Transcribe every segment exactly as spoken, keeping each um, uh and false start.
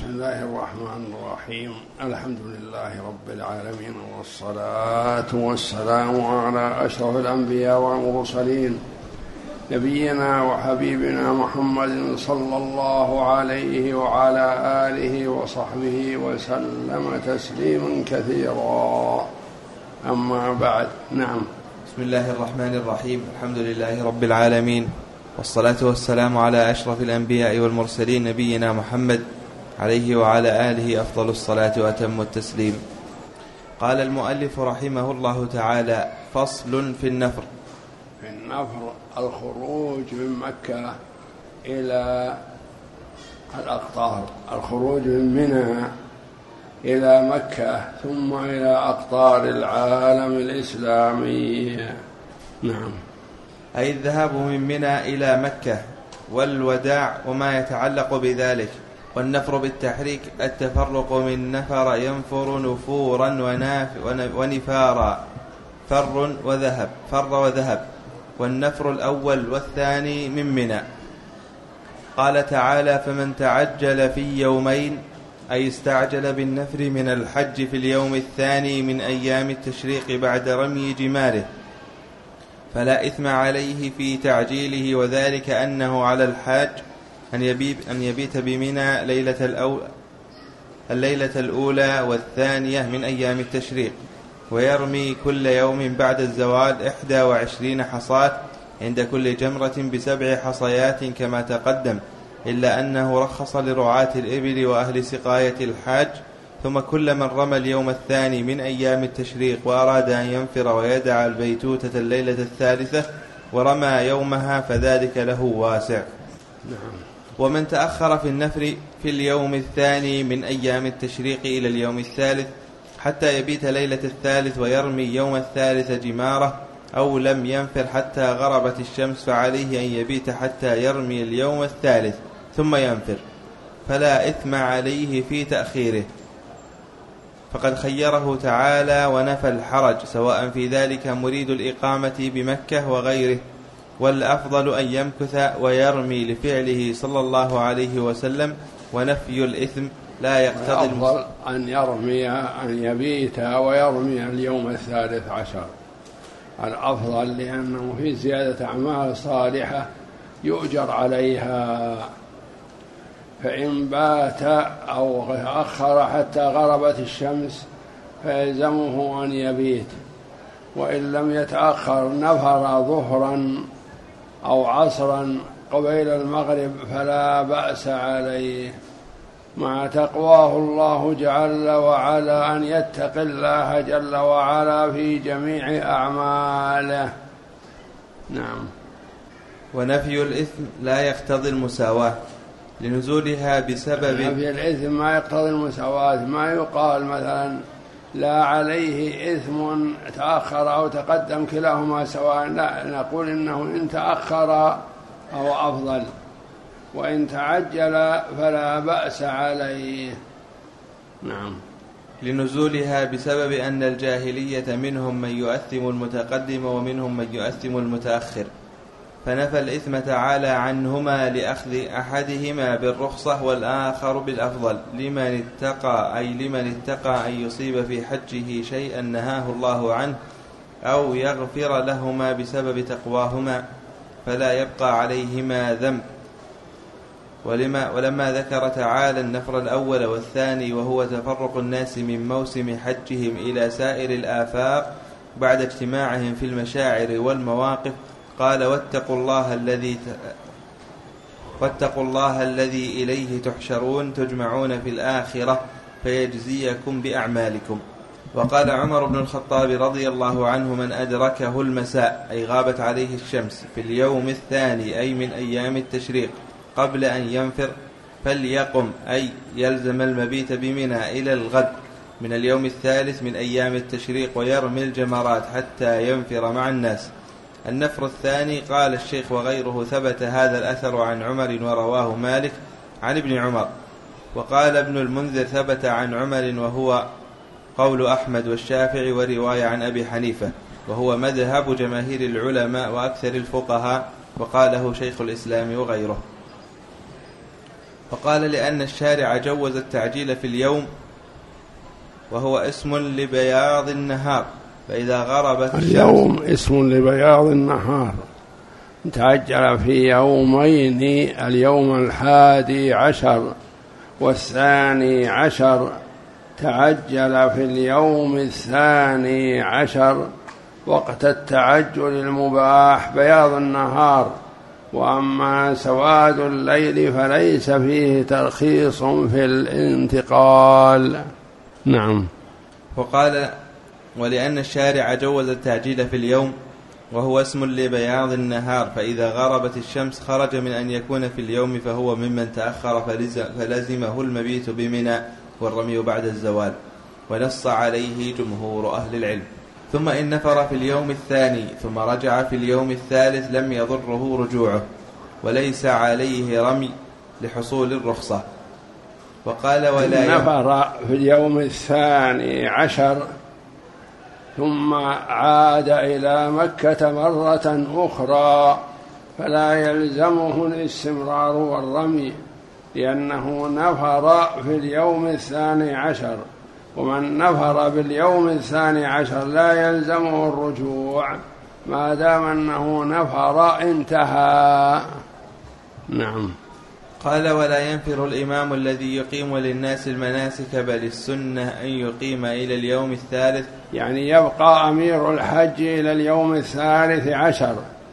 الله الرحمن الرحيم. الحمد لله رب العالمين، والصلاة والسلام على أشرف الأنبياء والمرسلين، نبينا وحبيبنا محمد صلى الله عليه وعلى آله وصحبه وسلم تسليما كثيرا. أما بعد. نعم. بسم الله الرحمن الرحيم. الحمد لله رب العالمين، والصلاة والسلام على أشرف الأنبياء والمرسلين، نبينا محمد عليه وعلى آله أفضل الصلاة وأتم التسليم. قال المؤلف رحمه الله تعالى: فصل في النفر. في النفر الخروج من مكة إلى الأقطار، الخروج من منى إلى مكة ثم إلى أقطار العالم الإسلامي. نعم. أي الذهاب من منى إلى مكة والوداع وما يتعلق بذلك. والنفر بالتحريك التفرق من نفر ينفر نفورا ونفارا، فر وذهب فر وذهب. والنفر الأول والثاني من منى. قال تعالى: فمن تعجل في يومين، أي استعجل بالنفر من الحج في اليوم الثاني من أيام التشريق بعد رمي جماره، فلا إثم عليه في تعجيله، وذلك أنه على الحاج أن يبيت, أن يبيت بمنى ليلة الأو... الليلة الأولى والثانية من أيام التشريق، ويرمي كل يوم بعد الزوال إحدى وعشرين حصاة عند كل جمرة بسبع حصيات كما تقدم، إلا أنه رخص لرعاة الإبل وأهل سقاية الحاج. ثم كل من رمى اليوم الثاني من أيام التشريق وأراد أن ينفر ويدع البيتوتة الليلة الثالثة ورمى يومها فذلك له واسع. ومن تأخر في النفر في اليوم الثاني من أيام التشريق إلى اليوم الثالث حتى يبيت ليلة الثالث ويرمي يوم الثالث جمارة، أو لم ينفر حتى غربت الشمس، فعليه أن يبيت حتى يرمي اليوم الثالث ثم ينفر، فلا إثم عليه في تأخيره، فقد خيره تعالى ونفى الحرج، سواء في ذلك مريد الإقامة بمكة وغيره. والأفضل أن يمكث ويرمي لفعله صلى الله عليه وسلم، ونفي الإثم لا يقتضي. الأفضل أن يرمي أن يبيت ويرمي اليوم الثالث عشر، الأفضل، لأنه في زيادة أعمال صالحة يؤجر عليها. فإن بات أو تأخر حتى غربت الشمس فيلزمه أن يبيت، وإن لم يتأخر نفر ظهرا أو عصرا قبيل المغرب فلا بأس عليه، مع تقواه الله جل وعلا أن يتقي الله جل وعلا في جميع أعماله. نعم. ونفي الإثم لا يقتضي المساواة لنزولها بسبب. نفي الإثم ما يقتضي المساواة، ما يقال مثلا لا عليه إثم تأخر أو تقدم كلاهما سواء، لا، نقول إنه إن تأخر فهو أفضل، وإن تعجل فلا بأس عليه. نعم. لنزولها بسبب أن الجاهلية منهم من يؤثم المتقدم ومنهم من يؤثم المتأخر، فنفى الإثم تعالى عنهما لأخذ أحدهما بالرخصة والآخر بالأفضل، لمن اتقى أي لمن اتقى أن يصيب في حجه شيئا نهاه الله عنه، أو يغفر لهما بسبب تقواهما، فلا يبقى عليهما ذنب. ولما ولما ذكر تعالى النفر الأول والثاني، وهو تفرق الناس من موسم حجهم إلى سائر الآفاق بعد اجتماعهم في المشاعر والمواقف، قال: واتقوا الله الذي واتقوا الله الذي إليه تحشرون تجمعون في الآخرة فيجزيكم بأعمالكم. وقال عمر بن الخطاب رضي الله عنه: من أدركه المساء، أي غابت عليه الشمس، في اليوم الثاني أي من أيام التشريق قبل أن ينفر فليقم، أي يلزم المبيت بمنى إلى الغد من اليوم الثالث من أيام التشريق ويرمي الجمرات حتى ينفر مع الناس. النفر الثاني، قال الشيخ وغيره، ثبت هذا الأثر عن عمر ورواه مالك عن ابن عمر. وقال ابن المنذر: ثبت عن عمر، وهو قول أحمد والشافعي ورواية عن أبي حنيفة، وهو مذهب جماهير العلماء وأكثر الفقهاء، وقاله شيخ الإسلام وغيره. فقال لأن الشارع جوز التعجيل في اليوم وهو اسم لبياض النهار، فإذا غربت اليوم اسم لبياض النهار، تعجل في يومين، اليوم الحادي عشر والثاني عشر، تعجل في اليوم الثاني عشر، وقت التعجل المباح بياض النهار. وأما سواد الليل فليس فيه ترخيص في الانتقال. نعم. وقال ولأن الشارع جوز التعجيل في اليوم وهو اسم لبياض النهار، فإذا غربت الشمس خرج من أن يكون في اليوم فهو ممن تأخر فلزمه المبيت بمنى والرمي بعد الزوال، ونص عليه جمهور أهل العلم. ثم إن نفر في اليوم الثاني ثم رجع في اليوم الثالث لم يضره رجوعه وليس عليه رمي لحصول الرخصة. وقال ولا نفر في اليوم الثاني عشر ثم عاد إلى مكة مرة أخرى فلا يلزمه الاستمرار والرمي، لأنه نفر في اليوم الثاني عشر، ومن نفر باليوم الثاني عشر لا يلزمه الرجوع ما دام أنه نفر انتهى. نعم. قال ولا ينفر الإمام الذي يقيم للناس المناسك، بل السنة أن يقيم إلى اليوم الثالث، يعني يبقى أمير الحج إلى اليوم الثالث عشر،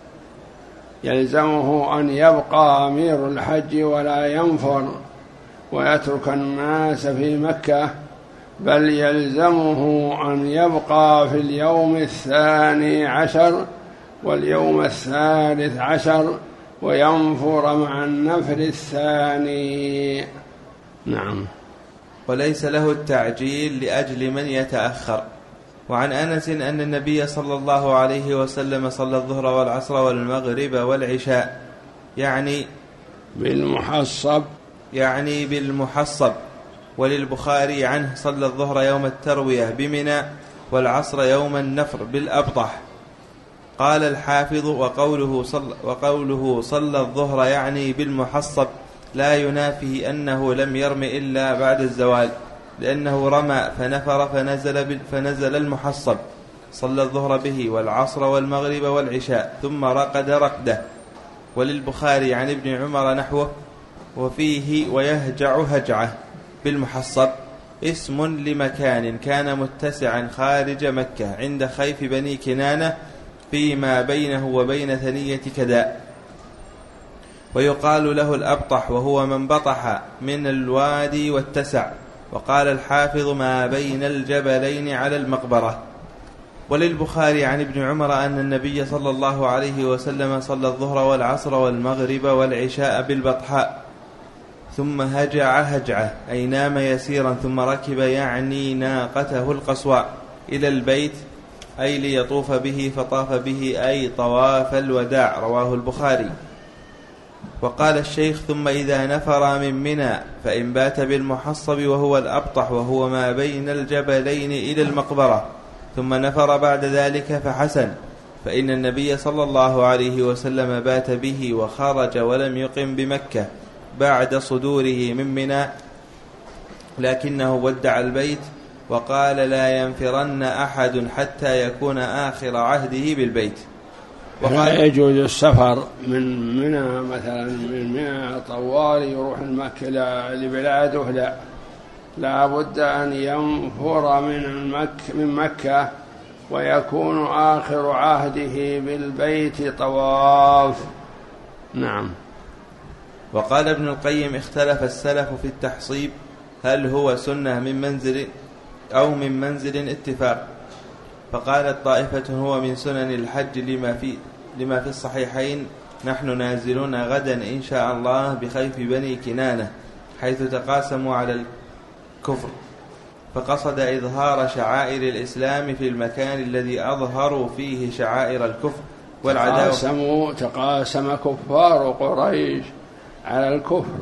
يلزمه أن يبقى أمير الحج ولا ينفر ويترك الناس في مكة، بل يلزمه أن يبقى في اليوم الثاني عشر واليوم الثالث عشر وينفر مع النفر الثاني. نعم. وليس له التعجيل لأجل من يتأخر. وعن أنس أن النبي صلى الله عليه وسلم صلى الظهر والعصر والمغرب والعشاء، يعني بالمحصب يعني بالمحصب. وللبخاري عنه صلى الظهر يوم التروية بمنى والعصر يوم النفر بالأبطح. قال الحافظ وقوله صلى, وقوله صلى الظهر يعني بالمحصب لا ينافي أنه لم يرم إلا بعد الزوال، لأنه رمى فنفر فنزل, فنزل المحصب، صلى الظهر به والعصر والمغرب والعشاء ثم رقد رقده. وللبخاري عن ابن عمر نحوه وفيه ويهجع هجعه بالمحصب اسم لمكان كان متسعا خارج مكة عند خيف بني كنانة فيما بينه وبين ثنية كداء، ويقال له الأبطح وهو من بطح من الوادي واتسع. وقال الحافظ ما بين الجبلين على المقبرة. وللبخاري عن ابن عمر أن النبي صلى الله عليه وسلم صلى الظهر والعصر والمغرب والعشاء بالبطحاء ثم هجع هجعه أي نام يسيرا ثم ركب يعني ناقته القصواء إلى البيت أي ليطوف به فطاف به أي طواف الوداع، رواه البخاري. وقال الشيخ ثم إذا نفر من منى فإن بات بالمحصب وهو الأبطح وهو ما بين الجبلين إلى المقبرة ثم نفر بعد ذلك فحسن، فإن النبي صلى الله عليه وسلم بات به وخرج ولم يقم بمكة بعد صدوره من منى، لكنه ودع البيت وقال لا ينفرن أحد حتى يكون آخر عهده بالبيت. وقال يجوز السفر من منى مثلا من منى طوال يروح المكة لبلاده، لا لا بد أن ينفر من المكة من مكة ويكون آخر عهده بالبيت طواف. نعم. وقال ابن القيم اختلف السلف في التحصيب هل هو سنة من منزل أو من منزل اتفاق، فقالت طائفة هو من سنن الحج لما في, لما في الصحيحين نحن نازلون غدا إن شاء الله بخيف بني كنانة حيث تقاسموا على الكفر، فقصد إظهار شعائر الإسلام في المكان الذي أظهروا فيه شعائر الكفر والعداوة. تقاسموا تقاسم كفار قريش على الكفر،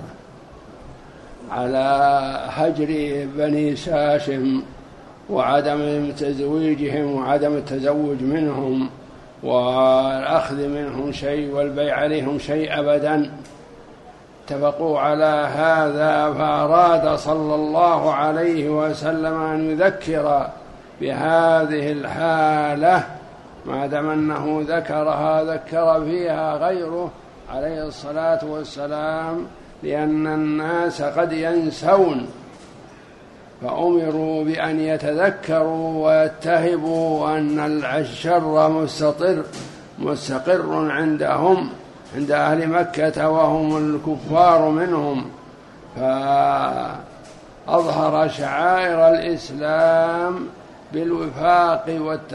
على هجر بني ساشم وعدم تزويجهم وعدم التزوج منهم والأخذ منهم شيء والبيع عليهم شيء أبدا، اتفقوا على هذا، فأراد صلى الله عليه وسلم أن يذكر بهذه الحالة ما دام أنه ذكرها ذكر فيها غيره عليه الصلاة والسلام، لأن الناس قد ينسون، فأمروا بأن يتذكروا ويتهبوا أن الشر مستطر مستقر عندهم عند أهل مكة وهم الكفار منهم، فأظهر شعائر الإسلام بالوفاق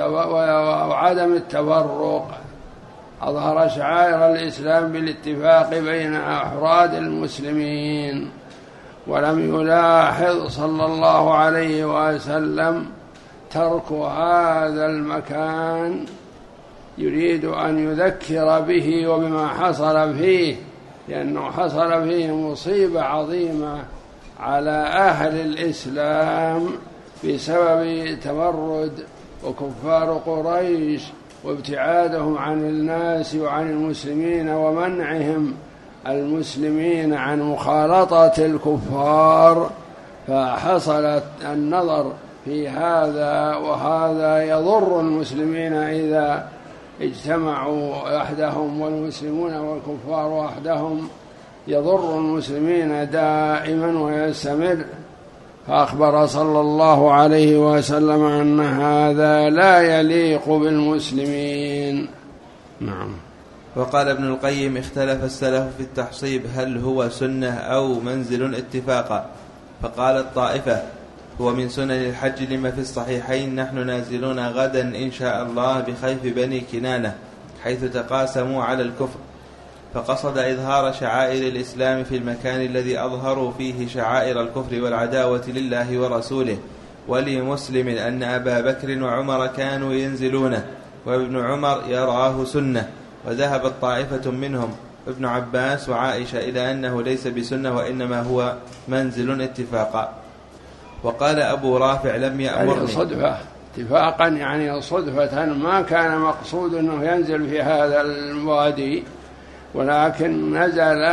وعدم التفرق، أظهر شعائر الإسلام بالاتفاق بين أفراد المسلمين، ولم يلاحظ صلى الله عليه وسلم ترك هذا المكان، يريد أن يذكر به وبما حصل فيه، لأنه حصل فيه مصيبة عظيمة على أهل الإسلام بسبب تمرد وكفار قريش وابتعادهم عن الناس وعن المسلمين ومنعهم المسلمين عن مخالطة الكفار، فحصل النظر في هذا، وهذا يضر المسلمين إذا اجتمعوا وحدهم، والمسلمون والكفار وحدهم يضر المسلمين دائما ويستمر. فأخبر صلى الله عليه وسلم أن هذا لا يليق بالمسلمين. نعم. وقال ابن القيم: اختلف السلف في التحصيب هل هو سنة أو منزل اتفاقا، فقال الطائفة: هو من سنن الحج لما في الصحيحين: نحن نازلون غدا إن شاء الله بخيف بني كنانة حيث تقاسموا على الكفر، فقصد إظهار شعائر الإسلام في المكان الذي أظهروا فيه شعائر الكفر والعداوة لله ورسوله. ولمسلم أن أبا بكر وعمر كانوا ينزلونه، وابن عمر يراه سنة، وذهبت طائفة منهم ابن عباس وعائشة إلى أنه ليس بسنة وإنما هو منزل اتفاقا. وقال أبو رافع: لم يأمرني، يعني صدفة اتفاقا، يعني صدفة، ما كان مقصود أنه ينزل في هذا الوادي، ولكن نزل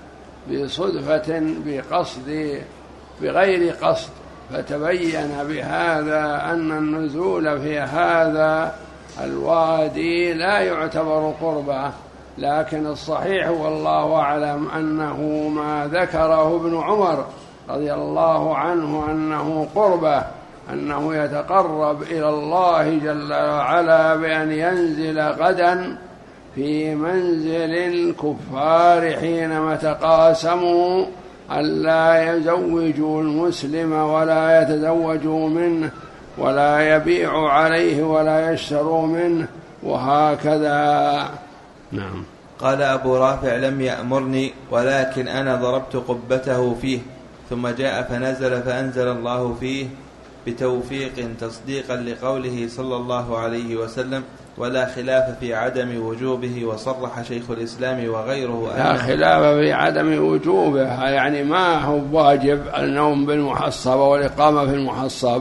بصدفة بقصد بغير قصد، فتبين بهذا أن النزول في هذا الوادي لا يعتبر قربة، لكن الصحيح والله أعلم أنه ما ذكره ابن عمر رضي الله عنه أنه قربة، أنه يتقرب إلى الله جل وعلا بأن ينزل غدا في منزل الكفار حينما تقاسموا ألا يزوجوا المسلم ولا يتزوجوا منه ولا يبيعوا عليه ولا يشتروا منه، وهكذا. نعم. قال أبو رافع: لم يأمرني، ولكن أنا ضربت قبته فيه، ثم جاء فنزل فأنزل الله فيه بتوفيق تصديقا لقوله صلى الله عليه وسلم: ولا خلاف في عدم وجوبه. وصرح شيخ الإسلام وغيره لا خلاف في عدم وجوبه، يعني ما هو واجب النوم بالمحصب والإقامة في المحصب،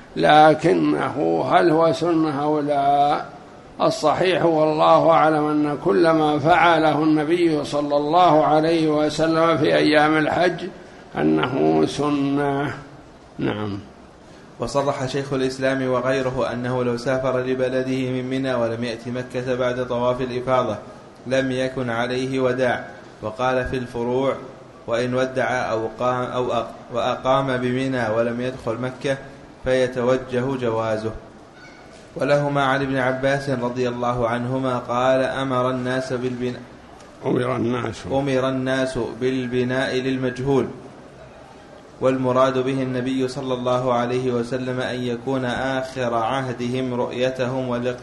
لكنه هل هو سنة أو لا؟ الصحيح والله أعلم أن كل ما فعله النبي صلى الله عليه وسلم في أيام الحج أنه سنة. نعم. وصرح شيخ الإسلام وغيره أنه لو سافر لبلده من منى ولم يأتي مكة بعد طواف الإفاضة لم يكن عليه وداع. وقال في الفروع: وإن ودع أو قام أو أق وأقام بمنى ولم يدخل مكة فيتوجه جوازه. ولهما عن ابن عباس رضي الله عنهما قال: أمر الناس بالبناء أمر الناس أمر الناس بالبناء للمجهول، والمراد به النبي صلى الله عليه وسلم أن يكون آخر عهدهم رؤيتهم ولق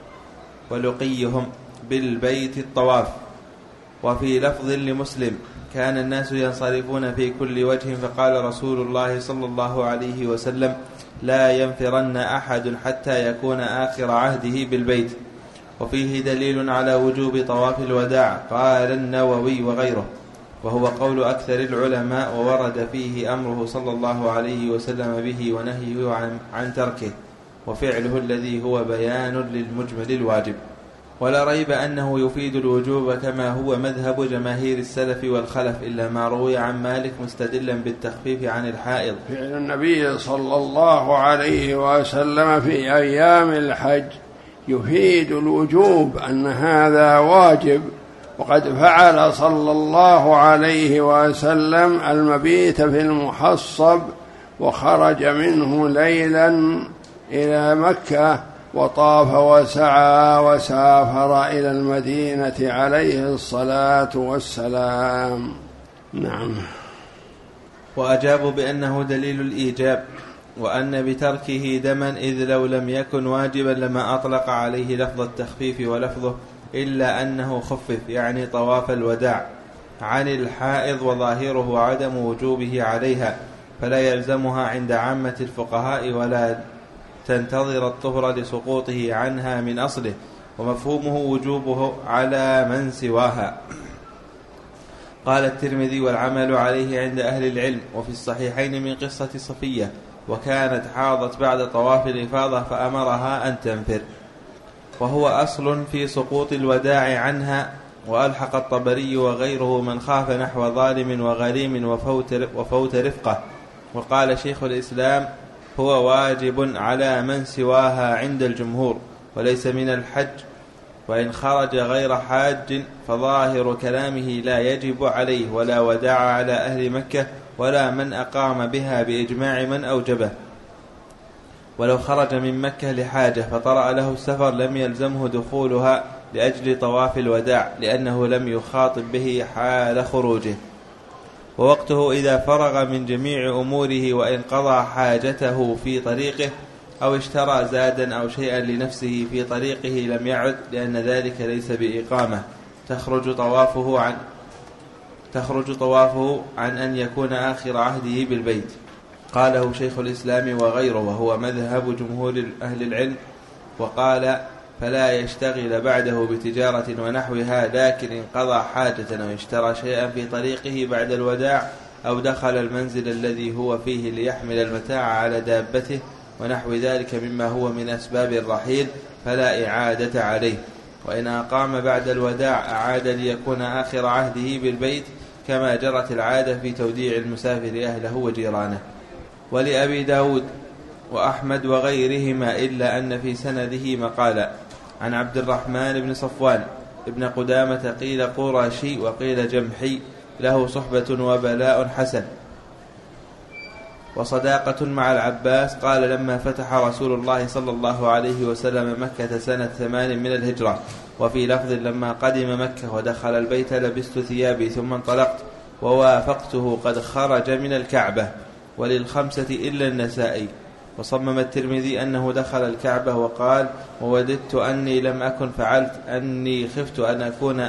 ولقيهم بالبيت الطواف. وفي لفظ لمسلم: كان الناس ينصرفون في كل وجه، فقال رسول الله صلى الله عليه وسلم: لا ينفرن أحد حتى يكون آخر عهده بالبيت. وفيه دليل على وجوب طواف الوداع، قال النووي وغيره، وهو قول أكثر العلماء، وورد فيه أمره صلى الله عليه وسلم به ونهيه عن, عن تركه، وفعله الذي هو بيان للمجمل الواجب. ولا ريب أنه يفيد الوجوب كما هو مذهب جماهير السلف والخلف، إلا ما روي عن مالك مستدلا بالتخفيف عن الحائض. فعل النبي صلى الله عليه وسلم في أيام الحج يفيد الوجوب، أن هذا واجب، وقد فعل صلى الله عليه وسلم المبيت في المحصب وخرج منه ليلا إلى مكة وطاف وسعى وسافر إلى المدينة عليه الصلاة والسلام. نعم. وأجابوا بأنه دليل الإيجاب، وأن بتركه دما، إذ لو لم يكن واجبا لما أطلق عليه لفظ التخفيف ولفظه، إلا أنه خفف يعني طواف الوداع عن الحائض، وظاهره عدم وجوبه عليها، فلا يلزمها عند عامة الفقهاء ولا تنتظر الطهر لسقوطه عنها من أصله، ومفهومه وجوبه على من سواها. قال الترمذي: والعمل عليه عند أهل العلم. وفي الصحيحين من قصة صفية، وكانت حاضت بعد طواف الإفاضة فأمرها أن تنفر، وهو أصل في سقوط الوداع عنها. وألحق الطبري وغيره من خاف نحو ظالم وغريم وفوت, وفوت رفقه. وقال شيخ الإسلام: هو واجب على من سواها عند الجمهور، وليس من الحج، وإن خرج غير حاج فظاهر كلامه لا يجب عليه، ولا وداع على أهل مكة ولا من أقام بها بإجماع من أوجبه. ولو خرج من مكة لحاجة فطرأ له السفر لم يلزمه دخولها لأجل طواف الوداع، لأنه لم يخاطب به حال خروجه. ووقته إذا فرغ من جميع أموره، وإن قضى حاجته في طريقه أو اشترى زادا أو شيئا لنفسه في طريقه لم يعد، لأن ذلك ليس بإقامة تخرج طوافه عن تخرج طوافه عن أن يكون آخر عهده بالبيت. قاله شيخ الإسلام وغيره، وهو مذهب جمهور أهل العلم. وقال: فلا يشتغل بعده بتجارة ونحوها، لكن إن قضى حاجة أو اشترى شيئا في طريقه بعد الوداع، أو دخل المنزل الذي هو فيه ليحمل المتاع على دابته ونحو ذلك مما هو من أسباب الرحيل، فلا إعادة عليه. وإن أقام بعد الوداع أعاد ليكون آخر عهده بالبيت، كما جرت العادة في توديع المسافر أهله وجيرانه. ولأبي داود وأحمد وغيرهما، إلا أن في سنده مقالا عن عبد الرحمن بن صفوان ابن قدامة، قيل قرشي وقيل جمحي، له صحبة وبلاء حسن وصداقة مع العباس. قال: لما فتح رسول الله صلى الله عليه وسلم مكة سنة ثمان من الهجرة. وفي لفظ: لما قدم مكة ودخل البيت لبست ثيابي ثم انطلقت ووافقته قد خرج من الكعبة. وللخمسة إلا النسائي. وصمم الترمذي أنه دخل الكعبة وقال: ووددت أني لم أكن فعلت، أني خفت أن أكون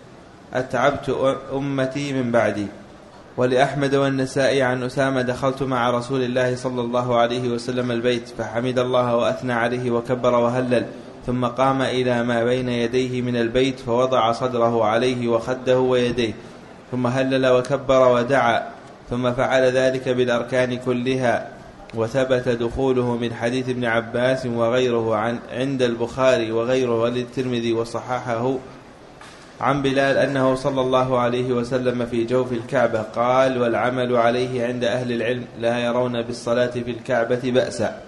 أتعبت أمتي من بعدي. ولأحمد والنسائي عن أسامة: دخلت مع رسول الله صلى الله عليه وسلم البيت فحمد الله وأثنى عليه وكبر وهلل، ثم قام إلى ما بين يديه من البيت فوضع صدره عليه وخده ويديه، ثم هلل وكبر ودعا، ثم فعل ذلك بالأركان كلها. وثبت دخوله من حديث ابن عباس وغيره عن عند البخاري وغيره وللترمذي وصححه عن بلال أنه صلى الله عليه وسلم في جوف الكعبة قال: والعمل عليه عند أهل العلم لا يرون بالصلاة في الكعبة بأسا.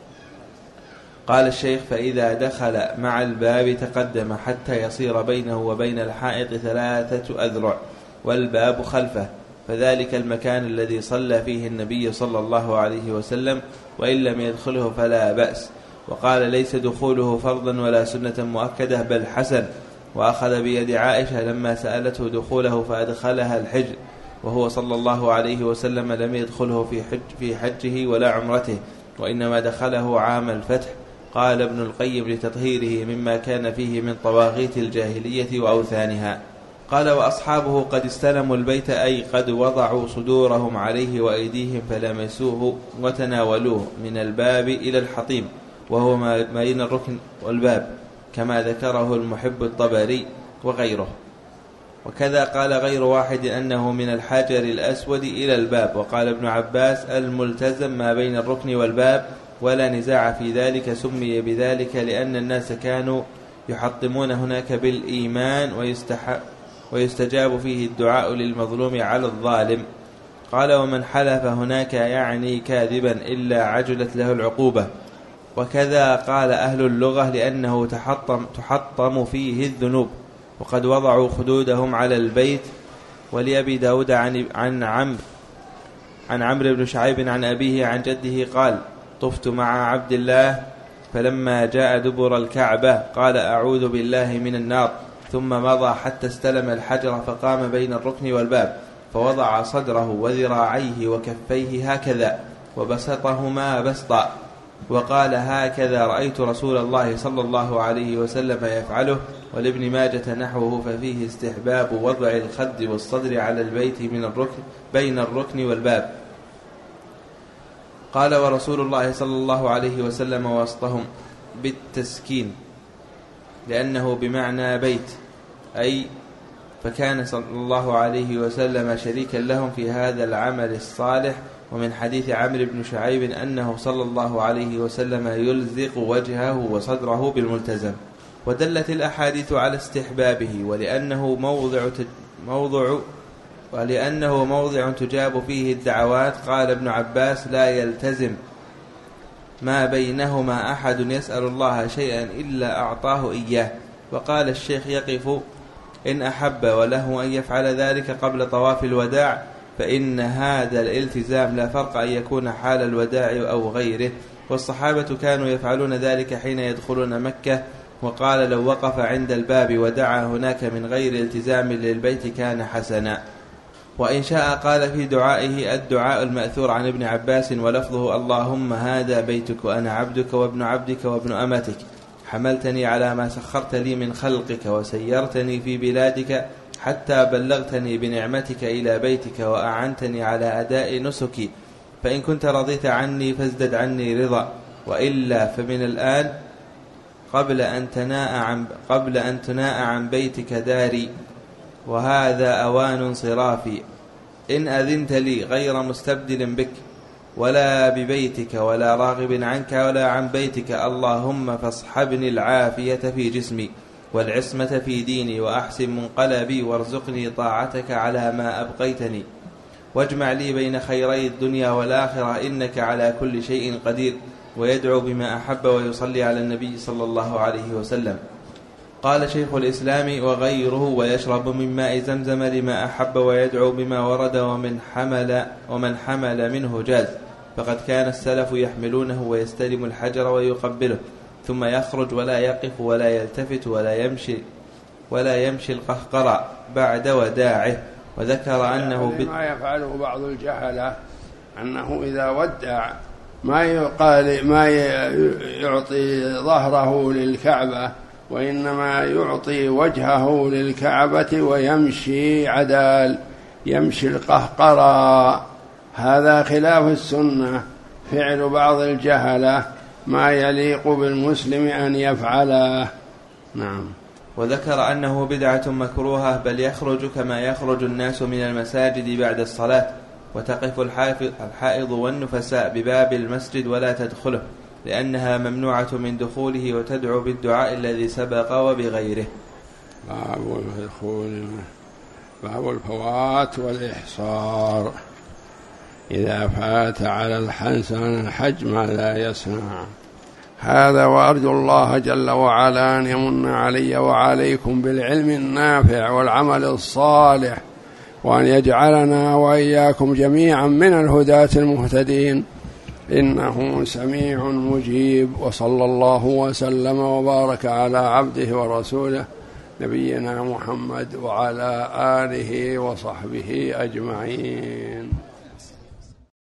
قال الشيخ: فإذا دخل مع الباب تقدم حتى يصير بينه وبين الحائط ثلاثة أذرع والباب خلفه، فذلك المكان الذي صلى فيه النبي صلى الله عليه وسلم، وإن لم يدخله فلا بأس. وقال: ليس دخوله فرضا ولا سنة مؤكدة بل حسن. وأخذ بيد عائشة لما سألته دخوله فأدخلها الحجر، وهو صلى الله عليه وسلم لم يدخله في, حج في حجه ولا عمرته، وإنما دخله عام الفتح. قال ابن القيم: لتطهيره مما كان فيه من طواغيت الجاهلية وأوثانها. قال: وأصحابه قد استلموا البيت، أي قد وضعوا صدورهم عليه وأيديهم فلمسوه وتناولوه من الباب إلى الحطيم، وهو ما بين الركن والباب، كما ذكره المحب الطبري وغيره. وكذا قال غير واحد أنه من الحجر الأسود إلى الباب. وقال ابن عباس: الملتزم ما بين الركن والباب، ولا نزاع في ذلك، سمي بذلك لأن الناس كانوا يحطمون هناك بالإيمان ويستجاب فيه الدعاء للمظلوم على الظالم. قال: ومن حلف هناك يعني كاذبا إلا عجلت له العقوبة. وكذا قال أهل اللغة لأنه تحطم, تحطم فيه الذنوب، وقد وضعوا خدودهم على البيت. ولأبي داود عن, عن عمرو عن عمرو بن شعيب عن أبيه عن جده قال: طفت مع عبد الله فلما جاء دبر الكعبة قال: أعوذ بالله من النار، ثم مضى حتى استلم الحجر فقام بين الركن والباب فوضع صدره وذراعيه وكفيه هكذا وبسطهما بسطا، وقال: هكذا رأيت رسول الله صلى الله عليه وسلم يفعله. ولابن ماجة نحوه، ففيه استحباب وضع الخد والصدر على البيت من الركن بين الركن والباب. قال: ورسول الله صلى الله عليه وسلم وسطهم بالتسكين، لأنه بمعنى بيت، أي فكان صلى الله عليه وسلم شريكا لهم في هذا العمل الصالح. ومن حديث عمرو بن شعيب أنه صلى الله عليه وسلم يلزق وجهه وصدره بالملتزم. ودلت الأحاديث على استحبابه، ولأنه موضع موضع ولأنه موضع تجاب فيه الدعوات. قال ابن عباس: لا يلتزم ما بينهما أحد يسأل الله شيئا إلا أعطاه إياه. وقال الشيخ يقف إن أحب وله أن يفعل ذلك قبل طواف الوداع، فإن هذا الالتزام لا فرق أن يكون حال الوداع أو غيره. والصحابة كانوا يفعلون ذلك حين يدخلون مكة. وقال: لو وقف عند الباب ودعا هناك من غير التزام للبيت كان حسنا. وإن شاء قال في دعائه الدعاء المأثور عن ابن عباس ولفظه: اللهم هذا بيتك وأنا عبدك وابن عبدك وابن أمتك، حملتني على ما سخرت لي من خلقك وسيرتني في بلادك حتى بلغتني بنعمتك إلى بيتك وأعنتني على أداء نسكي، فإن كنت رضيت عني فازدد عني رضا، وإلا فمن الآن قبل أن تناء عن, قبل أن تناء عن بيتك داري، وهذا أوان انصرافي، إن أذنت لي غير مستبدل بك ولا ببيتك ولا راغب عنك ولا عن بيتك، اللهم فاصحبني العافية في جسمي والعصمة في ديني وأحسن منقلبي، وارزقني طاعتك على ما أبقيتني، واجمع لي بين خيري الدنيا والآخرة، إنك على كل شيء قدير. ويدعو بما أحب ويصلي على النبي صلى الله عليه وسلم. قال شيخ الإسلام: وغيره ويشرب من ماء زمزم لما أحب، ويدعو بما ورد ومن حمل, ومن حمل منه جاز، فقد كان السلف يحملونه ويستلم الحجر ويقبله ثم يخرج ولا يقف ولا يلتفت ولا يمشي ولا يمشي القهقرى بعد وداعه. وذكر أنه ما يفعله بعض الجهلة أنه إذا ودع ما يقال ما يعطي ظهره للكعبة، وإنما يعطي وجهه للكعبة ويمشي عدال، يمشي القهقرى. هذا خلاف السنة، فعل بعض الجهلة ما يليق بالمسلم أن يفعله. نعم. وذكر أنه بدعة مكروهة، بل يخرج كما يخرج الناس من المساجد بعد الصلاة، وتقف الحائض والنفساء بباب المسجد ولا تدخله، لأنها ممنوعة من دخوله، وتدعو بالدعاء الذي سبق وبغيره. باب الدخول، باب الفوات والإحصار. إذا فات على الإنسان الحج ماذا يصنع؟ هذا وأرجو الله جل وعلا أن يمن علي وعليكم بالعلم النافع والعمل الصالح، وأن يجعلنا وإياكم جميعا من الهداة المهتدين، إنه سميع مجيب. وصلى الله وسلم وبارك على عبده ورسوله نبينا محمد وعلى آله وصحبه أجمعين.